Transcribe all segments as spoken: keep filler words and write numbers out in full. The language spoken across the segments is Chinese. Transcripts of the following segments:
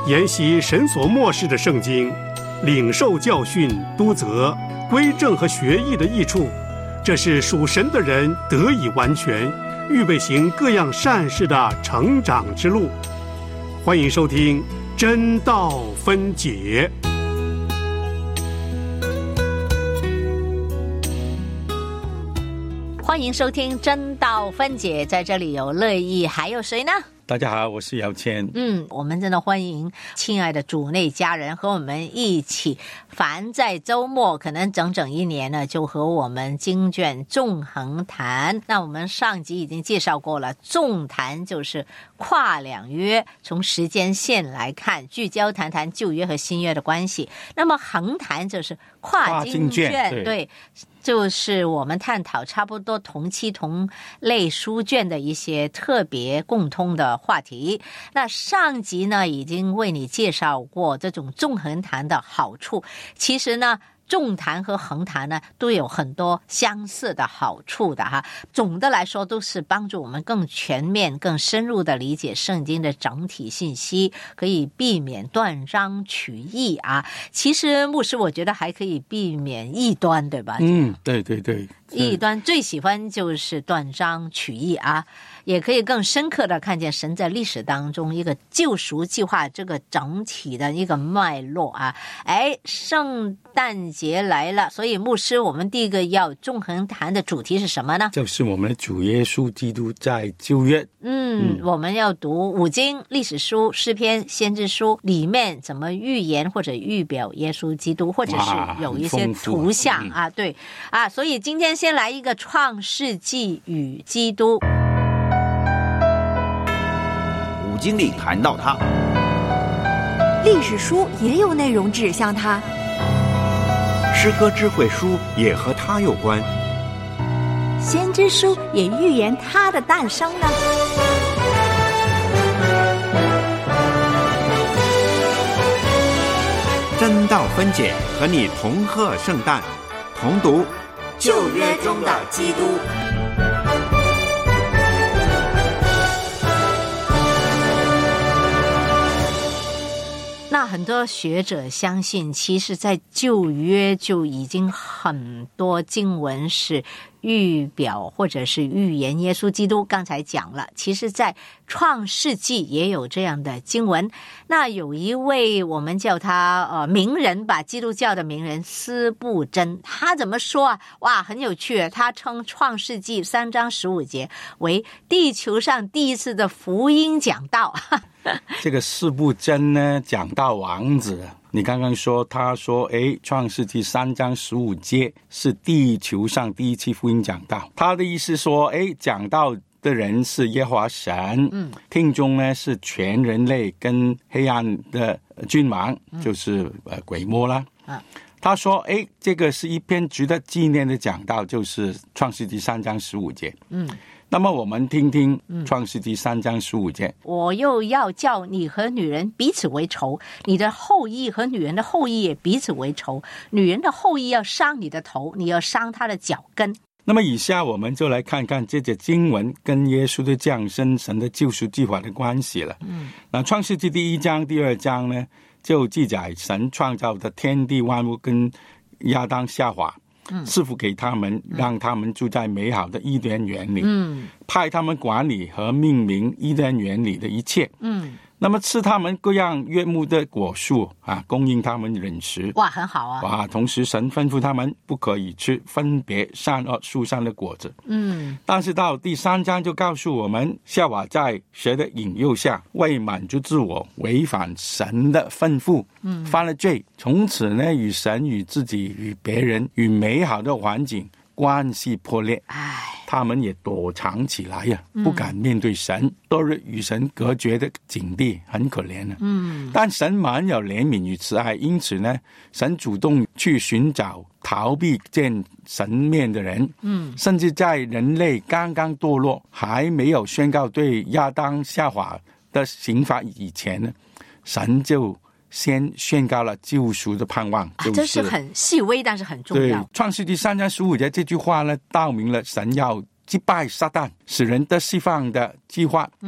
研习神所默示的圣经，领受教训、督责、归正和学艺的益处，这是属神的人得以完全，预备行各样善事的成长之路。欢迎收听真道分解。 欢迎收听真道分解，在这里有乐意，还有谁呢？ 大家好，我是姚谦。 嗯，我们真的欢迎亲爱的主内家人和我们一起，凡在周末可能整整一年呢，就和我们经卷纵横谈。那我们上集已经介绍过了，纵谈就是跨两约，从时间线来看，聚焦谈谈旧约和新约的关系。那么横谈就是跨经卷，对。对，就是我们探讨差不多同期同类书卷的一些特别共通的话题。那上集呢已经为你介绍过这种纵横谈的好处，其实呢纵谈和横谈呢都有很多相似的好处的哈。总的来说都是帮助我们更全面更深入的理解圣经的整体信息，可以避免断章取义啊。其实牧师我觉得还可以避免异端，对吧？ 嗯，对对对， 异端最喜欢就是断章取义啊，也可以更深刻的看见神在历史当中一个救赎计划这个整体的一个脉络啊。哎，圣诞节来了，所以牧师我们第一个要纵横谈的主题是什么呢？ 就是我们的主耶稣基督在旧约。 嗯, 嗯我们要读五经、历史书、诗篇、先知书里面怎么预言或者预表耶稣基督，或者是有一些图像啊。对啊，所以今天先来一个创世纪与基督。 五经里谈到他， 历史书也有内容指向他， 诗歌智慧书也和他有关， 先知书也预言他的诞生呢。 真道分解和你同贺圣诞，同读旧约中的基督。 那很多学者相信，其实在旧约就已经很多经文是预表或者是预言耶稣基督。刚才讲了，其实在创世纪也有这样的经文。那有一位我们叫他呃名人吧，基督教的名人司布真，他怎么说啊？哇，很有趣，他称创世纪三章十五节为地球上第一次的福音讲道。 这个司布真呢，讲道王子，你刚刚说他说诶创世纪三章十五节是地球上第一次福音讲道，他的意思说诶讲道的人是耶和华神，嗯，听众呢是全人类跟黑暗的君王，嗯、就是呃鬼魔啦。啊，他说诶这个是一篇值得纪念的讲道，就是创世纪三章十五节。嗯。那么我们听听创世纪三章十五节、嗯、 我又要叫你和女人彼此为仇，你的后裔和女人的后裔也彼此为仇，女人的后裔要伤你的头，你要伤她的脚跟。 那么以下我们就来看看这节经文跟耶稣的降生、神的救赎计划的关系了。嗯，那创世纪第一章第二章呢，就记载神创造的天地万物跟亚当夏娃，赐福给他们，让他们住在美好的伊甸园里，嗯，派他们管理和命名伊甸园里的一切，嗯，那么赐他们各样悦目的果树啊，供应他们饮食。 哇，很好啊！ 哇，同时神吩咐他们不可以吃分别善恶树上的果子。嗯，但是到第三章就告诉我们，夏娃在蛇的引诱下，为满足自我，违反神的吩咐，嗯，犯了罪。从此呢，与神、与自己、与别人、与美好的环境关系破裂。唉，他们也躲藏起来呀、啊，不敢面对神，都是与神隔绝的境地，很可怜啊。嗯，但神满有怜悯与慈爱，因此呢，神主动去寻找逃避见神面的人。嗯，甚至在人类刚刚堕落，还没有宣告对亚当夏娃的刑罚以前呢，神就先宣告了救赎的盼望，就是、 啊、这是很细微但是很重要。 对，创世纪三章十五节这句话呢，道明了神要击败撒旦，使人得释放的计划。嗯，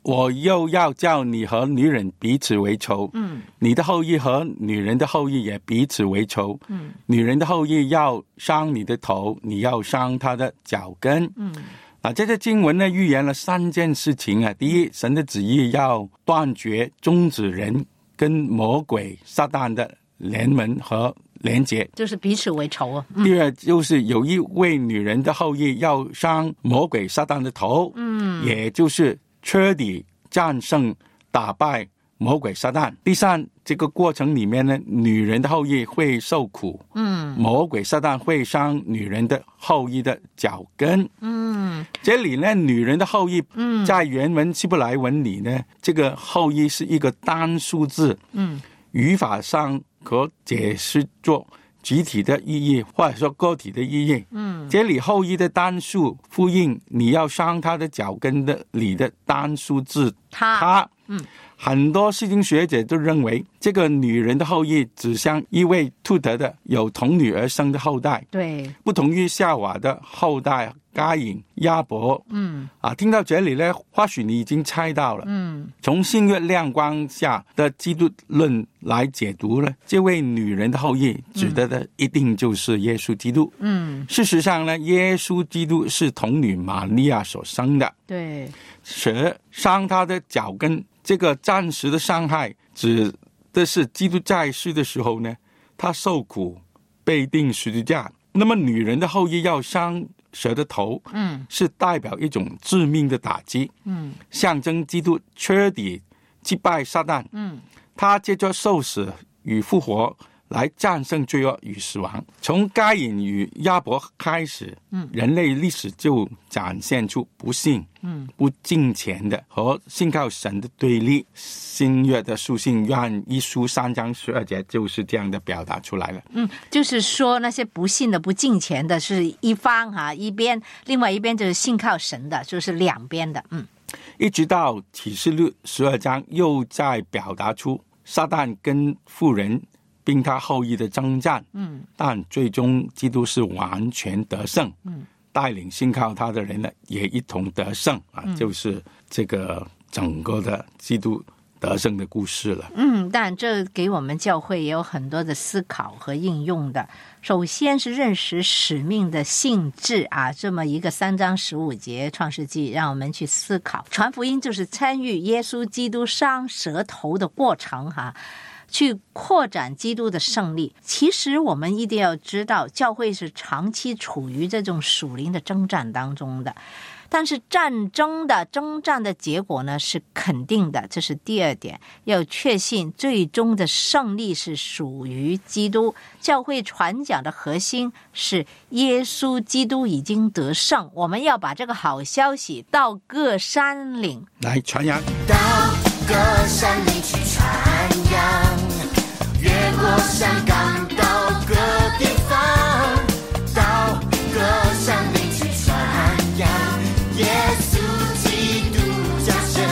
我又要叫你和女人彼此为仇，嗯，你的后裔和女人的后裔也彼此为仇，嗯，女人的后裔要伤你的头，你要伤她的脚跟，嗯。啊，这个经文呢预言了三件事情啊。第一，神的旨意要断绝终止人跟魔鬼撒旦的联盟和连结， 就是彼此为仇啊。嗯、 第二，就是有一位女人的后裔要伤魔鬼撒旦的头，嗯，也就是彻底战胜打败魔鬼撒旦。第三，这个过程里面呢，女人的后裔会受苦，嗯，魔鬼撒旦会伤女人的后裔的脚跟，嗯，这里呢，女人的后裔，嗯，在原文希伯来文里呢，这个后裔是一个单数字，嗯，语法上可解释作集体的意义，或者说个体的意义。嗯，这里后裔的单数呼应你要伤他的脚跟的里的单数字他， 他嗯，很多圣经学者都认为这个女人的后裔指向一位秃头的有童女而生的后代， 对， 不同于夏娃的后代该隐、亚伯。嗯，啊，听到这里呢，或许你已经猜到了。嗯，从新约亮光下的基督论来解读呢，这位女人的后裔指的的一定就是耶稣基督。嗯，事实上呢，耶稣基督是童女玛利亚所生的。 对， 蛇伤他的脚跟，这个暂时的伤害指的是基督在世的时候呢，他受苦被钉十字架。那么女人的后裔要伤蛇的头，嗯，是代表一种致命的打击，嗯，象征基督彻底击败撒旦，嗯，他借着受死与复活来战胜罪恶与死亡。从该隐与亚伯开始，嗯，人类历史就展现出不信、嗯，不敬虔的和信靠神的对立。新约的书信约翰一书三章十二节就是这样的表达出来了。 嗯，就是说那些不信的、不敬虔的是一方哈，一边，另外一边就是信靠神的，就是两边的。嗯， 一直到启示录十二章又在表达出撒旦跟妇人并他后裔的征战，嗯，但最终基督是完全得胜，嗯，带领信靠他的人呢也一同得胜啊，嗯，就是这个整个的基督得胜的故事了。 嗯，但这给我们教会也有很多的思考和应用的。首先是认识使命的性质啊，这么一个三章十五节创世纪让我们去思考，传福音就是参与耶稣基督伤蛇头的过程哈，啊，去扩展基督的胜利。其实我们一定要知道，教会是长期处于这种属灵的征战当中的，但是战争的征战的结果呢是肯定的，这是第二点。要确信最终的胜利是属于基督。教会传讲的核心是耶稣基督已经得胜，我们要把这个好消息到各山岭来传扬， 到各山岭去传扬，越过山岗到各地方，到各山岭去传扬耶稣基督降生。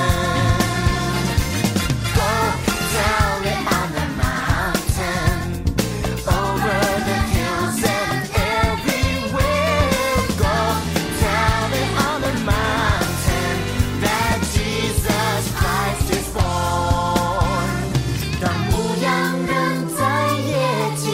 Go tell it on the mountain, over the hills and everywhere. Go tell it on the mountain that Jesus Christ is born. 当牧羊人在夜间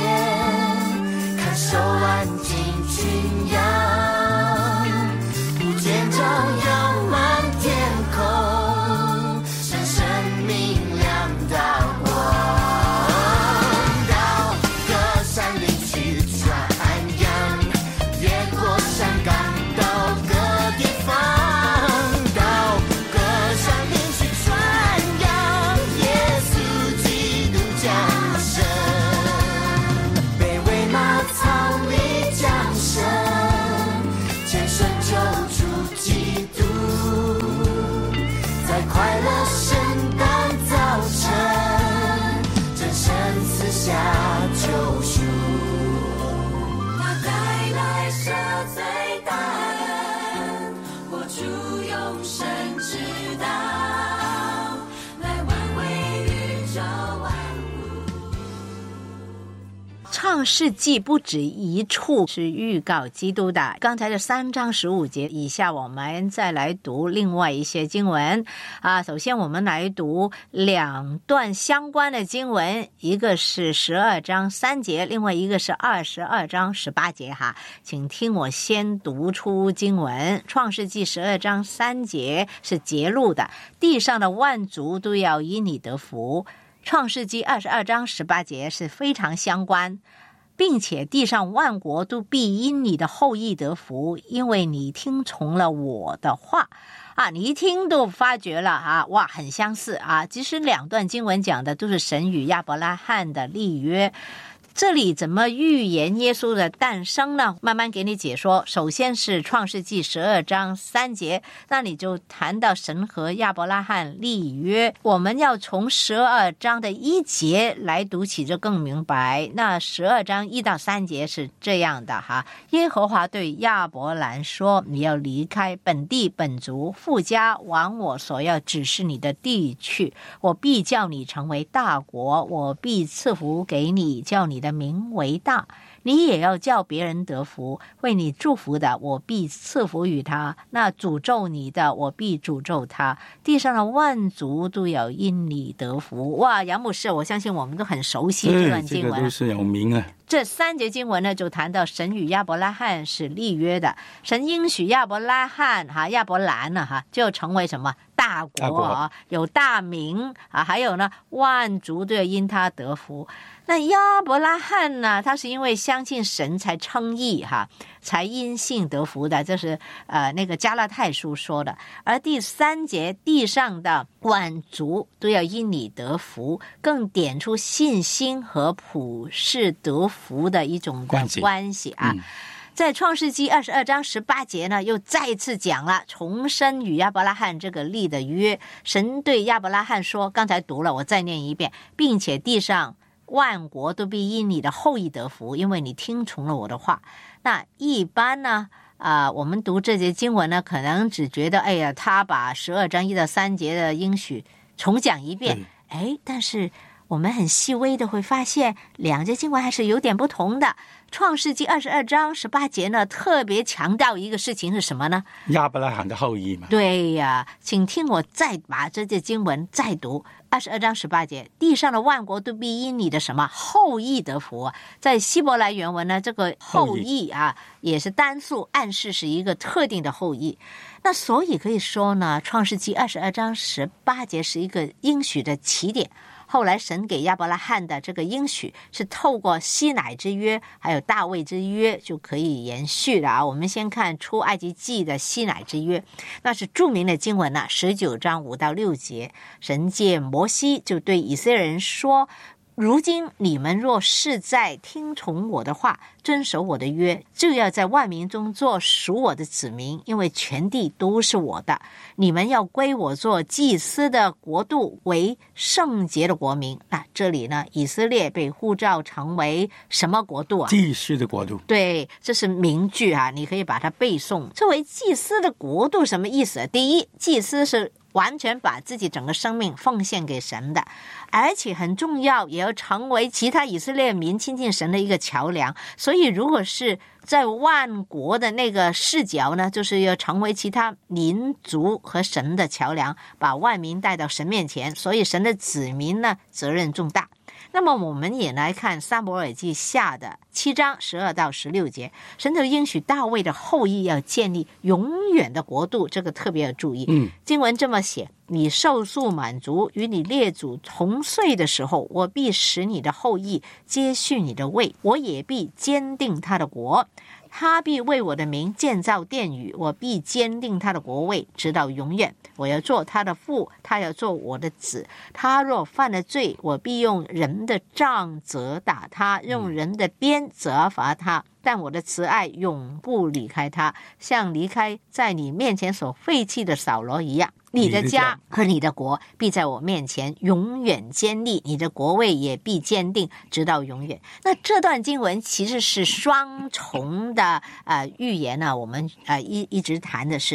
创世纪不止一处是预告基督的。刚才的三章十五节以下，我们再来读另外一些经文啊。首先我们来读两段相关的经文，一个是十二章三节，另外一个是二十二章十八节哈。请听我先读出经文。创世纪十二章三节是节录的，地上的万族都要因你得福。创世纪二十二章十八节是非常相关，并且地上万国都必因你的后裔得福，因为你听从了我的话啊。你一听都发觉了啊，哇，很相似啊。其实两段经文讲的都是神与亚伯拉罕的立约。这里怎么预言耶稣的诞生呢？慢慢给你解说。首先是创世纪十二章三节，那你就谈到神和亚伯拉罕立约。我们要从十二章的一节来读起就更明白。那十二章一到三节是这样的哈：耶和华对亚伯兰说，你要离开本地本族父家，往我所要指示你的地去，我必叫你成为大国，我必赐福给你，叫你的的名为大，你也要叫别人得福。为你祝福的，我必赐福于他；那诅咒你的，我必诅咒他。地上的万族都要因你得福。哇，杨牧师，我相信我们都很熟悉这段经文， 这个都是有名啊。 这三节经文呢，就谈到神与亚伯拉罕是立约的，神应许亚伯拉罕哈亚伯兰呢哈就成为什么大国, 大国有大名啊，还有呢万族都要因他得福。那亚伯拉罕呢，他是因为相信神才称义哈，才因信得福的，这是呃那个加拉太书说的。而第三节，地上的万族都要因你得福，更点出信心和普世得福的一种关系, 关系啊。嗯，在创世纪二十二章十八节呢，又再次讲了重申与亚伯拉罕这个立的约。神对亚伯拉罕说，刚才读了，我再念一遍，并且地上万国都必因你的后裔得福，因为你听从了我的话。那一般呢啊、呃，我们读这节经文呢，可能只觉得哎呀，他把十二章一到三节的应许重讲一遍，哎，但是我们很细微的会发现两节经文还是有点不同的。创世纪二十二章十八节呢，特别强调一个事情是什么呢？ 亚伯拉罕的后裔嘛。 对呀，请听我再把这节经文再读。二十二章十八节，地上的万国都必因你的什么后裔得福。在希伯来原文呢，这个后裔啊也是单数，暗示是一个特定的后裔。那所以可以说呢，创世纪二十二章十八节是一个应许的起点。后来神给亚伯拉罕的这个应许是透过西乃之约还有大卫之约就可以延续了啊。我们先看出埃及记的西乃之约，那是著名的经文呢、啊、十九章五到六节，神借摩西就对以色列人说，如今你们若是在听从我的话，遵守我的约，就要在万民中做属我的子民，因为全地都是我的。你们要归我做祭司的国度，为圣洁的国民。那这里呢，以色列被呼召成为什么国度啊？ 祭司的国度。 对，这是名句啊，你可以把它背诵。作为祭司的国度什么意思？第一，祭司是完全把自己整个生命奉献给神的，而且很重要，也要成为其他以色列民亲近神的一个桥梁。所以如果是在万国的那个视角呢，就是要成为其他民族和神的桥梁，把万民带到神面前。所以神的子民呢，责任重大。那么我们也来看撒母耳记下的七章十二到十六节，神就应许大卫的后裔要建立永远的国度，这个特别要注意。嗯，经文这么写，你寿数满足，与你列祖同岁的时候，我必使你的后裔接续你的位，我也必坚定他的国。他必为我的名建造殿宇，我必坚定他的国位，直到永远。我要做他的父，他要做我的子。他若犯了罪，我必用人的杖责打他，用人的鞭责罚他。但我的慈爱永不离开他，像离开在你面前所废弃的扫罗一样。你的家和你的国必在我面前永远坚立，你的国位也必坚定，直到永远。那这段经文其实是双重的呃预言呢、啊。我们呃一一直谈的是，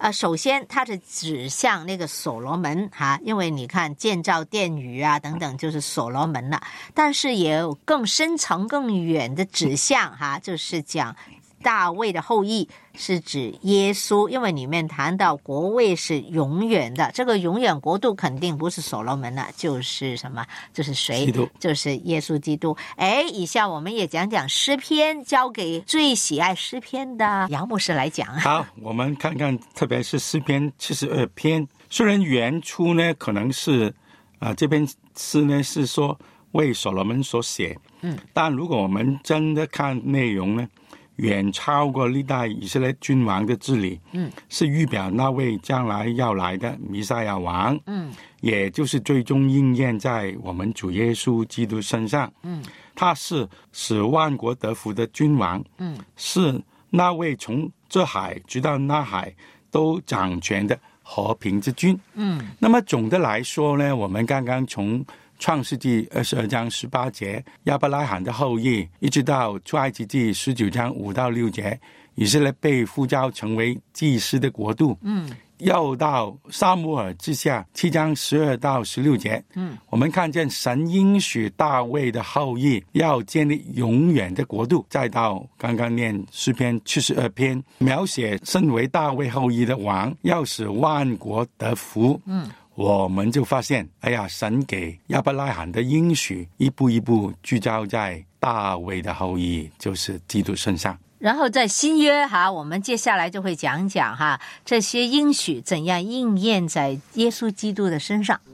呃，首先它是指向那个所罗门哈，因为你看建造殿宇啊等等就是所罗门了，但是也有更深层更远的指向哈，就是讲大卫的后裔是指耶稣，因为里面谈到国位是永远的，这个永远国度肯定不是所罗门了，就是什么？就是谁？就是耶稣基督。哎，以下我们也讲讲诗篇，交给最喜爱诗篇的杨牧师来讲。 好，我们看看，特别是诗篇七十二篇，虽然原初呢可能是啊、呃、这篇诗呢是说为所罗门所写，嗯，但如果我们真的看内容呢，远超过历代以色列君王的治理，嗯，是预表那位将来要来的弥赛亚王，嗯，也就是最终应验在我们主耶稣基督身上，嗯，他是使万国得福的君王，嗯，是那位从这海直到那海都掌权的和平之君，嗯，那么总的来说呢，我们刚刚从创世纪二十二章十八节亚伯拉罕的后裔，一直到出埃及记十九章五到六节以色列被呼召成为祭司的国度，嗯，又到撒母耳记下七章十二到十六节，嗯，我们看见神应许大卫的后裔要建立永远的国度，再到刚刚念诗篇七十二篇，描写身为大卫后裔的王要使万国得福，嗯，我们就发现，哎呀，神给亚伯拉罕的应许一步一步聚焦在大卫的后裔，就是基督身上。 然后在新约哈，我们接下来就会讲讲哈这些应许怎样应验在耶稣基督的身上。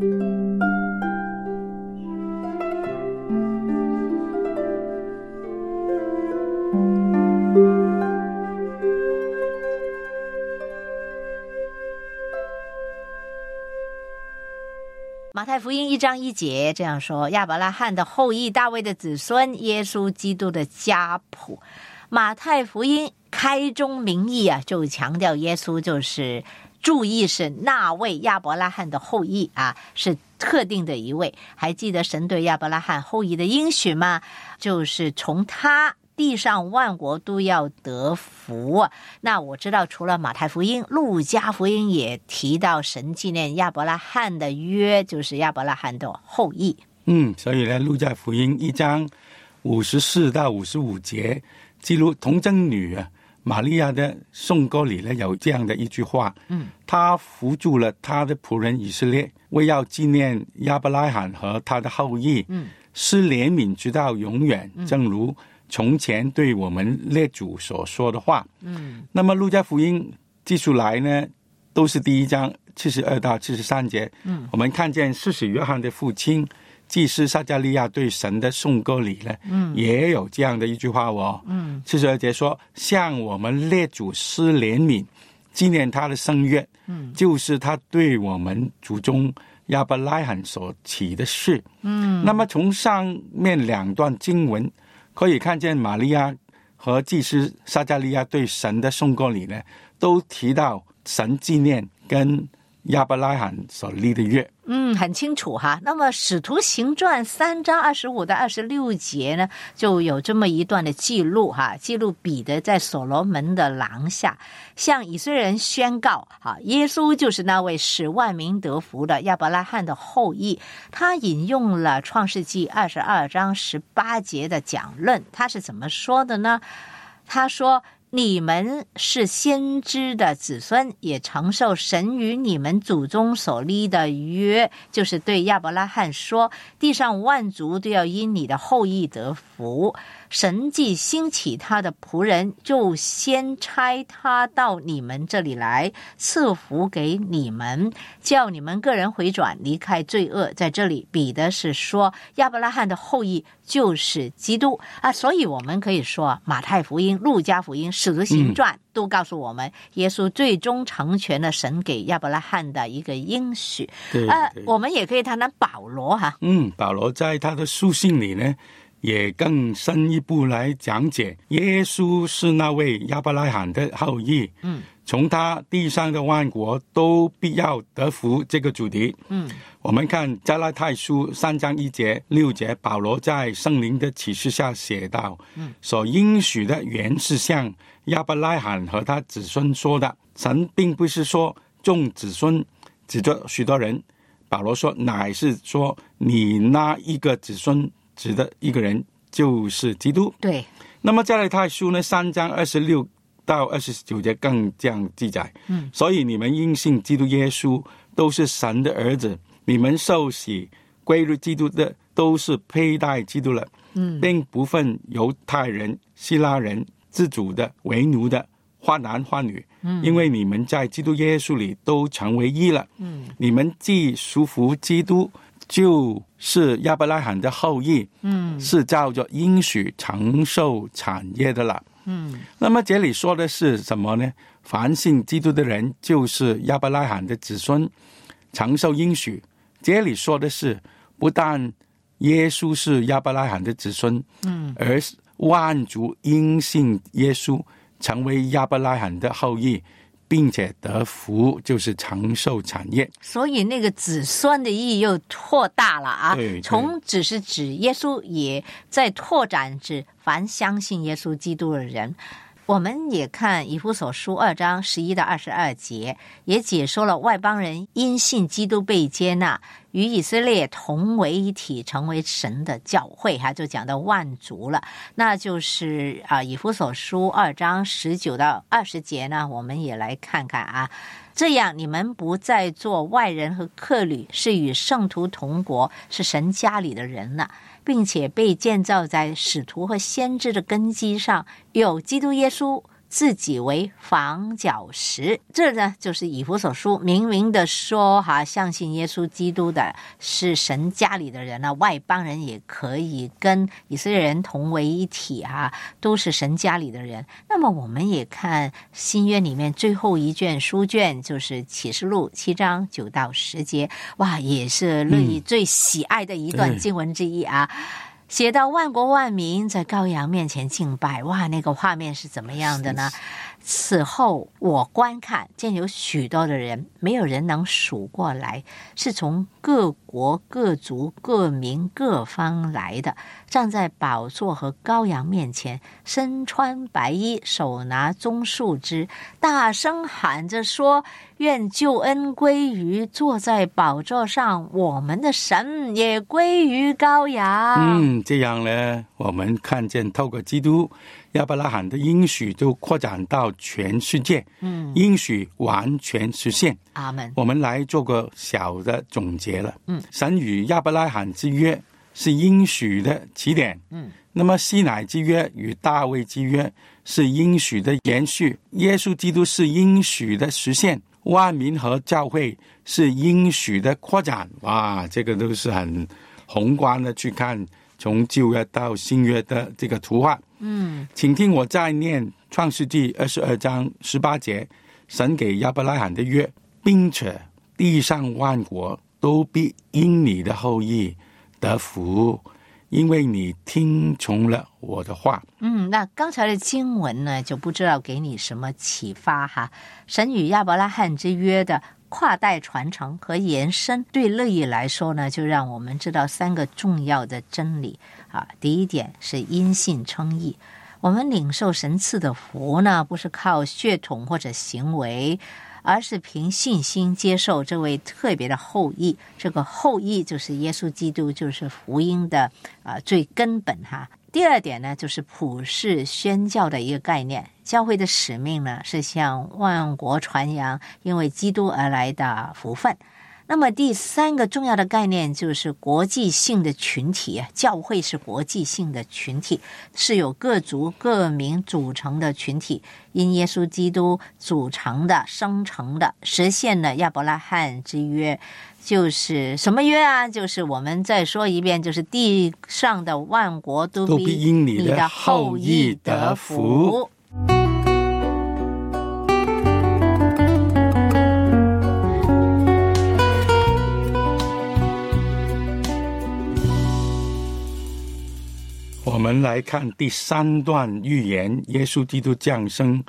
马太福音一章一节这样说，亚伯拉罕的后裔，大卫的子孙，耶稣基督的家谱。马太福音开宗明义啊，就强调耶稣就是注意是那位亚伯拉罕的后裔啊，是特定的一位。还记得神对亚伯拉罕后裔的应许吗？就是从他地上万国都要得福。那我知道除了马太福音，路加福音也提到神纪念亚伯拉罕的约，就是亚伯拉罕的后裔。 嗯，所以呢，路加福音一章五十四到五十五节记录童贞女啊玛利亚的颂歌里呢，有这样的一句话，嗯，他扶助了他的仆人以色列，为要纪念亚伯拉罕和他的后裔，嗯，施怜悯直到永远，正如从前对我们列祖所说的话，嗯，那么路加福音记出来呢，都是第一章七十二到七十三节，嗯，我们看见施洗约翰的父亲祭司撒迦利亚对神的颂歌里呢，嗯，也有这样的一句话哦，嗯，七十二节说，向我们列祖施怜悯，纪念他的圣约，嗯，就是他对我们祖宗亚伯拉罕所起的事，嗯，那么从上面两段经文可以看见，玛利亚和祭司撒迦利亚对神的颂歌里呢，都提到神纪念跟亚伯拉罕所立的约。 嗯，很清楚哈。那么使徒行传三章二十五到二十六节呢，就有这么一段的记录哈，记录彼得在所罗门的廊下向以色列人宣告哈，耶稣就是那位使万民得福的亚伯拉罕的后裔。他引用了创世纪二十二章十八节的讲论，他是怎么说的呢？他说，你们是先知的子孙，也承受神与你们祖宗所立的约，就是对亚伯拉罕说，地上万族都要因你的后裔得福。神既兴起他的仆人，就先差他到你们这里来，赐福给你们，叫你们个人回转，离开罪恶。在这里彼得是说亚伯拉罕的后裔就是基督啊，所以我们可以说马太福音、路加福音、使徒行传、嗯、都告诉我们，耶稣最终成全了神给亚伯拉罕的一个应许。 对， 呃，我们也可以谈谈保罗哈。 嗯，保罗在他的书信里呢，也更深一步来讲解，耶稣是那位亚伯拉罕的后裔，嗯， 从他地上的万国都必要得福这个主题。嗯，我们看加拉太书三章一节六节，保罗在圣灵的启示下写道，嗯，所应许的原是向亚伯拉罕和他子孙说的。神并不是说众子孙指着许多人，保罗说乃是说你那一个子孙指的一个人就是基督。 对， 那么加拉太书呢三章二十六到二十九节更这样记载，嗯，所以你们因信基督耶稣都是神的儿子，你们受洗归入基督的都是佩戴基督了，嗯，并不分犹太人、希腊人、自主的、为奴的、花男花女，嗯，因为你们在基督耶稣里都成为一了，嗯，你们既属乎基督，就是亚伯拉罕的后裔，嗯，是照着应许承受产业的了。嗯，那么这里说的是什么呢？凡信基督的人就是亚伯拉罕的子孙，承受应许。这里说的是不但耶稣是亚伯拉罕的子孙，嗯，而万族因信耶稣成为亚伯拉罕的后裔，并且得福，就是承受产业。 所以那个子孙的意义又扩大了啊！ 对对， 从只是指耶稣，也在拓展指凡相信耶稣基督的人。我们也看以弗所书二章十一到二十二节，也解说了外邦人因信基督被接纳，与以色列同为一体，成为神的教会，哈，就讲到万族了。那就是啊，以弗所书二章十九到二十节呢，我们也来看看啊。这样你们不再做外人和客旅，是与圣徒同国，是神家里的人了，并且被建造在使徒和先知的根基上，有基督耶稣自己为房角石。这呢，就是以弗所书明明的说哈，相信耶稣基督的是神家里的人啊，外邦人也可以跟以色列人同为一体哈，都是神家里的人。那么我们也看新约里面最后一卷书卷，就是启示录七章九到十节，哇，也是乐意最喜爱的一段经文之一啊。嗯，写到万国万民在羔羊面前敬拜，哇，那个画面是怎么样的呢？此后我观看，见有许多的人，没有人能数过来，是从各国各族各民各方来的，站在宝座和羔羊面前，身穿白衣，手拿棕树枝，大声喊着说，愿救恩归于坐在宝座上我们的神，也归于羔羊。 嗯，这样呢，我们看见透过基督，亚伯拉罕的应许都扩展到全世界，嗯，应许完全实现。 阿们。 我们来做个小的总结了。嗯，神与亚伯拉罕之约是应许的起点。嗯，那么西乃之约与大卫之约是应许的延续，耶稣基督是应许的实现，万民和教会是应许的扩展。哇，这个都是很宏观的去看，从旧约到新约的这个图画。嗯，请听我再念创世纪二十二章十八节，神给亚伯拉罕的约，并且地上万国都必因你的后裔得福，因为你听从了我的话。 嗯，那刚才的经文呢，就不知道给你什么启发哈。神与亚伯拉罕之约的跨代传承和延伸，对乐意来说呢，就让我们知道三个重要的真理啊。第一点是因信称义，我们领受神赐的福呢，不是靠血统或者行为，而是凭信心接受这位特别的后裔。这个后裔就是耶稣基督，就是福音的啊、呃、最根本哈。第二点呢，就是普世宣教的一个概念。教会的使命呢，是向万国传扬因为基督而来的福分。那么第三个重要的概念就是国际性的群体，教会是国际性的群体，是由各族各民组成的群体，因耶稣基督组成的、生成的，实现了亚伯拉罕之约。就是什么约啊？就是我们再说一遍，就是地上的万国都必因你的后裔得福。 我们来看第三段预言，耶稣基督降生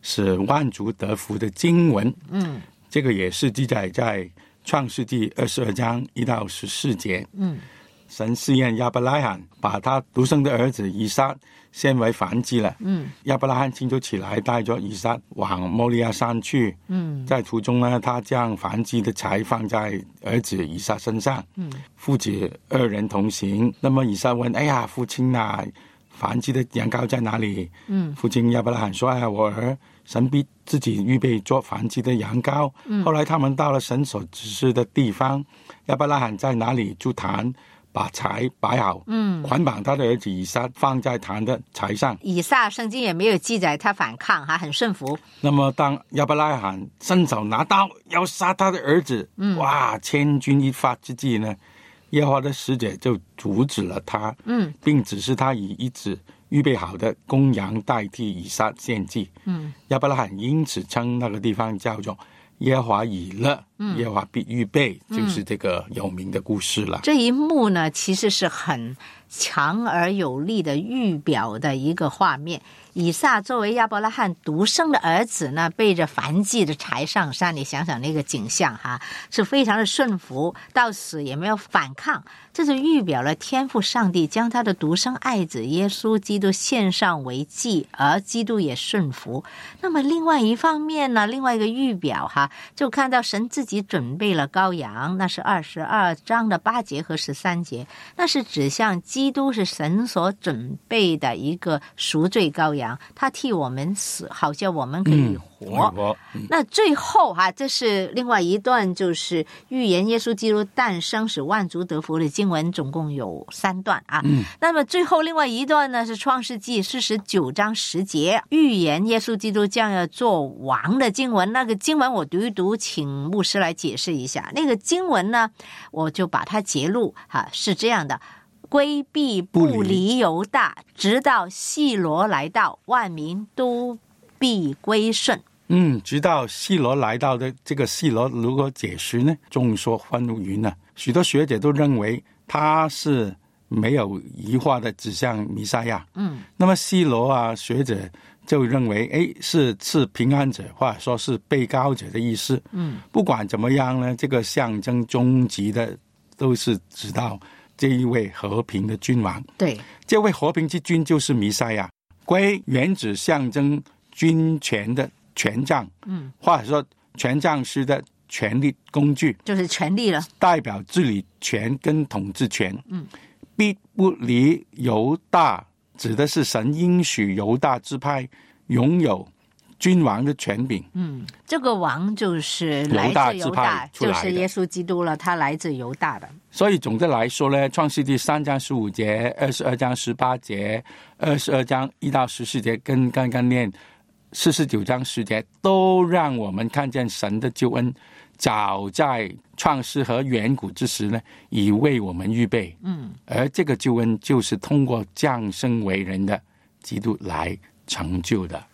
是万族得福的经文。 嗯， 这个也是记载在创世纪二十二章一到十四节。 嗯， 神试验亚伯拉罕，把他独生的儿子以撒献为燔祭了。 嗯， 亚伯拉罕清早起来，带着以撒往摩利亚山去。 嗯， 在途中呢，他将燔祭的柴放在儿子以撒身上。 嗯， 父子二人同行。那么以撒问：“哎呀，父亲啊，燔祭的羊羔在哪里？” 嗯， 父亲亚伯拉罕说：“哎呀，我儿神必自己预备做燔祭的羊羔。” 嗯， 后来他们到了神所指示的地方，亚伯拉罕在哪里筑坛，把柴摆好， 嗯， 捆绑他的儿子以撒放在坛的柴上。 以撒圣经也没有记载他反抗，还很顺服。 那么当亚伯拉罕伸手拿刀要杀他的儿子， 嗯， 哇，千钧一发之际呢，耶和华的使者就阻止了他， 嗯， 并指示他以一只预备好的公羊代替以撒献祭。 嗯， 亚伯拉罕因此称那个地方叫做耶和华以勒， 嗯， 耶和华必预备，就是这个有名的故事了。 这一幕呢，其实是很强而有力的预表的一个画面。以撒作为亚伯拉罕独生的儿子呢，背着燔祭的柴上山，你想想那个景象哈，是非常的顺服，到死也没有反抗。这就预表了天父上帝将他的独生爱子耶稣基督献上为祭，而基督也顺服。那么另外一方面呢，另外一个预表哈，就看到神自己准备了羔羊，那是二十二章的八节和十三节，那是指向基督是神所准备的一个赎罪羔羊，他替我们死，好像我们可以活。 嗯嗯、 那最后哈、啊，这是另外一段，就是预言耶稣基督诞生使万族得福的经文，总共有三段啊。 嗯、 那么最后另外一段呢，是创世纪四十九章十节，预言耶稣基督将要做王的经文。那个经文我读一读，请牧师来解释一下。那个经文呢，我就把它截录哈、啊，是这样的。规避不离犹大，直到细罗来到，万民都必归顺。 嗯，直到细罗来到的这个细罗如何解释呢？众说纷纭呢。许多学者都认为他是没有疑惑的指向弥赛亚。 嗯， 那么细罗啊，学者就认为，哎，是赐平安者，或者说是被膏者的意思。 嗯， 不管怎么样呢，这个象征终极的都是指到这一位和平的君王。 对， 这位和平之君就是弥赛亚。圭原指象征君权的权杖， 嗯， 或者说权杖师的权力工具， 就是权力了， 代表治理权跟统治权。 嗯， 必不离犹大指的是神应许犹大支派拥有君王的权柄。 嗯，这个王就是来自犹大，就是耶稣基督了，他来自犹大的。 所以总的来说呢，创世纪三章十五节、二十二章十八节、二十二章一到十四节，跟刚刚念四十九章十节，都让我们看见神的救恩早在创世和远古之时呢，已为我们预备。 嗯， 而这个救恩就是通过降生为人的基督来成就的。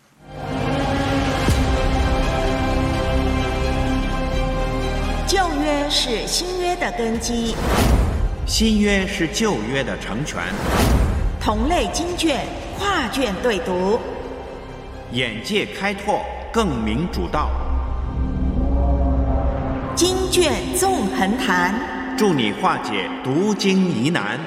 旧约是新约的根基， 新约是旧约的成全。 同类经卷，跨卷对读， 眼界开拓，更明主道。 经卷纵横谈， 助你化解读经疑难。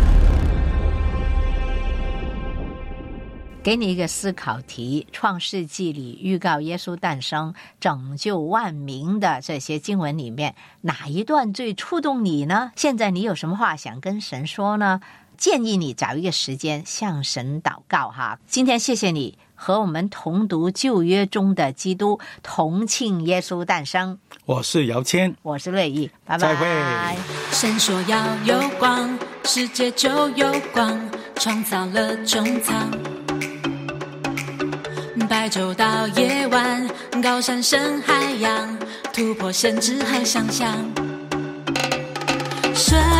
给你一个思考题，创世纪里预告耶稣诞生拯救万民的这些经文里面，哪一段最触动你呢？现在你有什么话想跟神说呢？建议你找一个时间向神祷告哈。今天谢谢你和我们同读旧约中的基督，同庆耶稣诞生。 我是姚谦， 我是瑞意，拜拜。 再会。 神说要有光，世界就有光，创造了穹苍。白昼到夜晚，高山深海洋，突破限制和想象。神